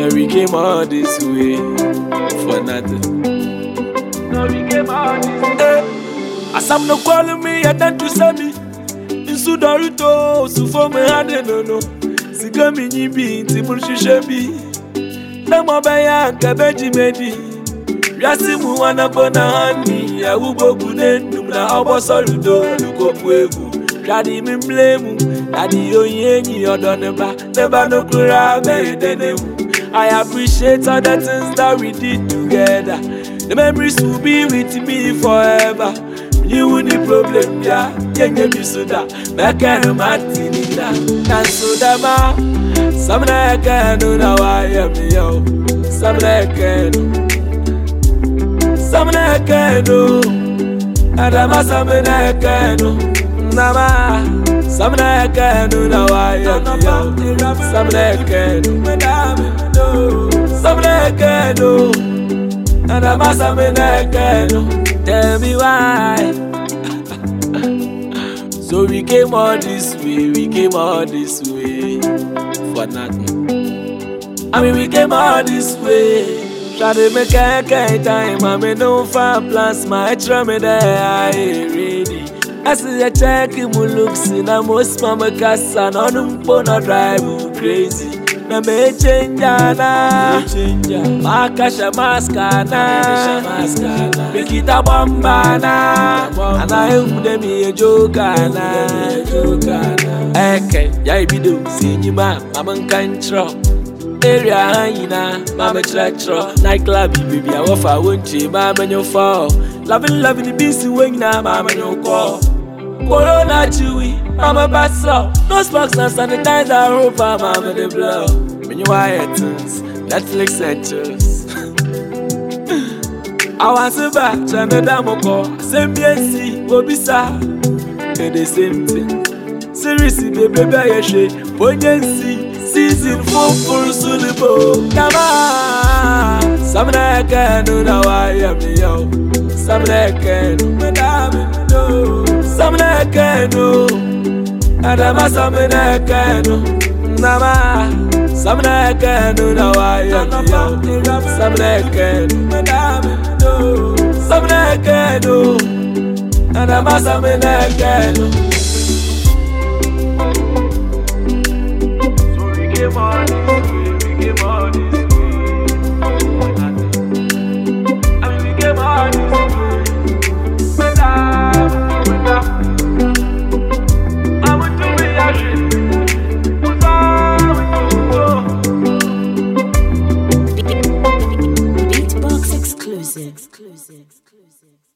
Yeah, we came all this way for nothing. No, we came all this way. As I'm not calling me, I tend to say me. In Sudarito, so for me, I don't know. Sigami nibi, Timurshi Shebi. Namo Baya, Kabeji Medi. Yasimu wana bona hani. Ya ubo kunen, numna obo soludo, luko puegu. Shadi mi blame, Daddy Oyenyi Odoneba, never no kura me. I appreciate all the things that we did together. The memories will be with me forever. You will the problem, yeah. Yenye bisuda, mekano matinida. Kansuda ma, samna ekano na waya miyo. Samna ekano, adama samna ekano. Nama, samna ekano na waya miyo. Samna ekano. Samna ekano, and I'm a samna ekano. Tell me why. So we came all this way, for nothing. I mean we came all this way. Try to make a time, I mean no far plans, my extra me there, I ready. I see a check him who looks in a most mama casa, no no drive crazy. Na me change na makasha maskana mikita bambana ana humde mi jokana eke ya ibido sinyima mama nkanchro area hanyina mama chratro night club baby I offer wonche mama nyo fall loving the busy wing na mama nyo call Corona chewy, I'm a basso. No sparks and sanitizer, hope I'm the blow. When you wire tunes, Netflix and choose. I want to back, Chana Damoko, same BNC, Bobisa. The same thing. Seriously, baby, I shade. Poignancy, season 4 for Sulibo. Come on, Samna Ekano, now I am yo. Samna Ekano, Madame, no. Samna ekano, adama samna ekano, nama samna ekano na waya yo. Samna ekano, madame no. Samna ekano, adama samna ekano. So we came on this way, we came on this way. I mean we came on this way. Beatbox exclusive.